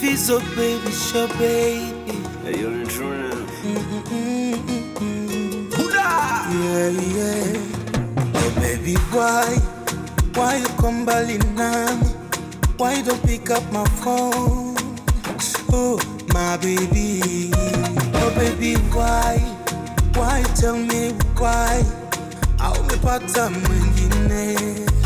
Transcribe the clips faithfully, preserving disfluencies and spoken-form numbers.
Fizzle, baby, sure, baby. Hey, you're in true now. Yeah, yeah. Oh, baby, why? Why you come balling now? Why you don't pick up my phone? Oh, my baby. Oh, baby, why? Why you tell me why? Au umepata mwingine?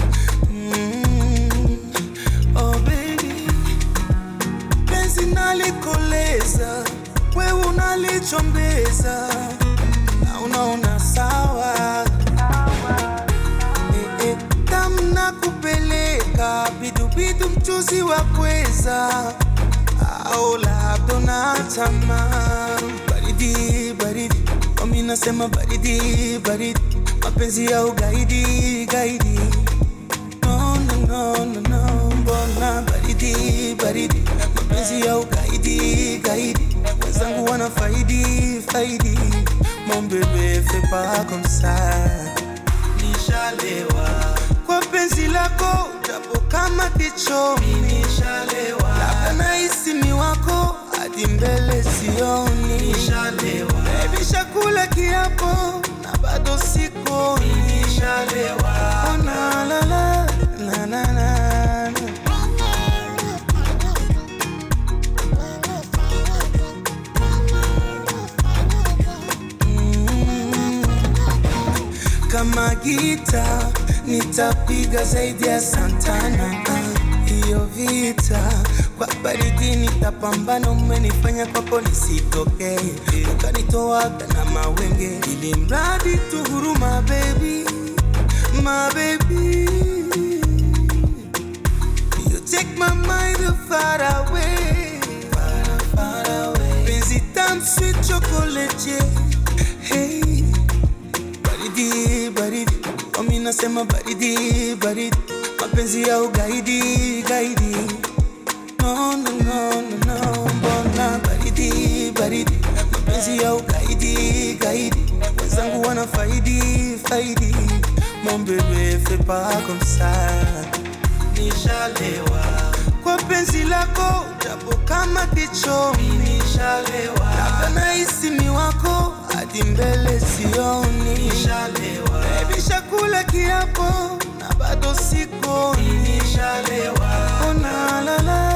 Mm. Oh, baby. Penzi nalikoleza, wewe unalichombeza, na unaona sawa. Eh, eh, tamna kupeleka bidu bidu mchuzi wa kweza, au labda unatamaa. Baridi baridi, mimi nasema baridi baridi, mapenzi ya ugaidi gaidi. No no no no no, mbona baridi baridi, mapenzi ya ugaidi gaidi. Wenzangu wana faidi faidi, mon bébé fais pas comme ça. Nishalewa kwa penzi lako, japo kama kichomi. Nishalewa labda nahisi ni wako, hadi mbele sioni. Nishalewa baby, shakula kiapo na bado siko. Nishalewa oh, na la la la la la. Mm. Kama gita nitapiga zaidi ya Santana. Hiyo vita kwa baridi nitapambana, umenifanya kwako nisitokee, ukanitoaga na mawenge, ili mradi tu huruma baby, my baby. You take my mind far away, far, far away. Penzi tamu sweet chocolate, hey. Baridi baridi, mimi nasema baridi baridi, mapenzi ya ugaidi gaidi. No no no no no, mbona baridi baridi, mapenzi ya ugaidi gaidi. Wenzangu wana faidi faidi, mon bébé fais pas comme ça. Nishalewa kwa penzi lako, japo kama kichomi. Nishalewa labda nahisi ni wako, hadi mbele sioni. Nishalewa baby, shakula kiapo na bado siko. Nishalewa oh, na la la.